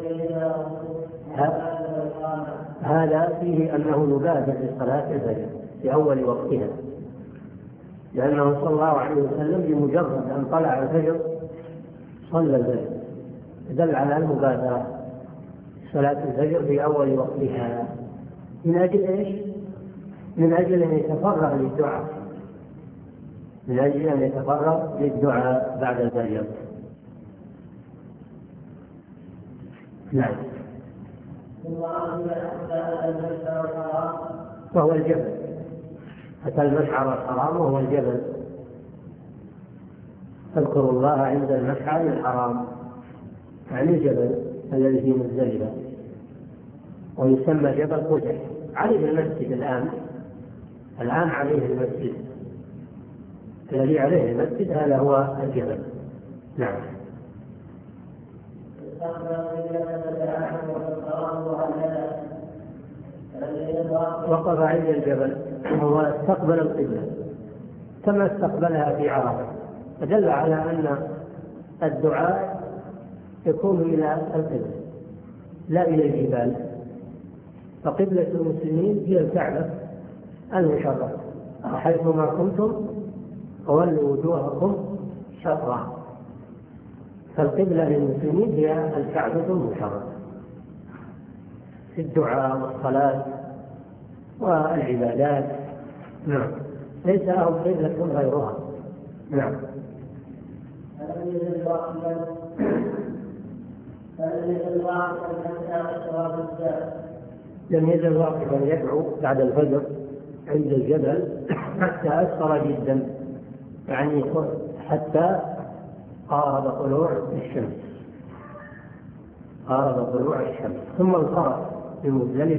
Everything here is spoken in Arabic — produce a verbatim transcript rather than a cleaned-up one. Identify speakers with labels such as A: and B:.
A: هذا فيه أنه يبادر لصلاة الفجر في أول وقتها، لأنه صلى الله عليه وسلم بمجرد أن طلع الفجر صلى الفجر، دل على المبادرة صلاة الفجر في أول وقتها. من أجل إيش؟ من أجل أن يتفرغ للدعاء، من أجل أن يتفرغ للدعاء بعد الفجر. نعم. وهو الجبل، أتى المشعر الحرام وهو الجبل، اذكروا الله عند المشعر الحرام، يعني الجبل الذي في مزدلفة، ويسمى جبل قدح. عليه المسجد الآن، الآن عليه المسجد الذي عليه المسجد هذا هو الجبل. نعم. وقف عند الجبل وهو استقبل القبلة كما استقبلها في عرفة، فدل على أن الدعاء يكون إلى القبلة لا إلى الجبال، فقبلة المسلمين هي الكعبة المشرفة، حيثما كنتم فولوا وجوهكم شطرها، فالقبلة للمسلمين هي الكعبة المشرفة في الدعاء والصلاة والعبادات. نعم. ليس لهم قبلة غيرها. نعم. لم يزل واقفا يدعو بعد الفجر عند الجبل حتى أسفر جدا، يعني حتى قارب طلوع الشمس، قارب طلوع الشمس، ثم انصرف في مزدلفة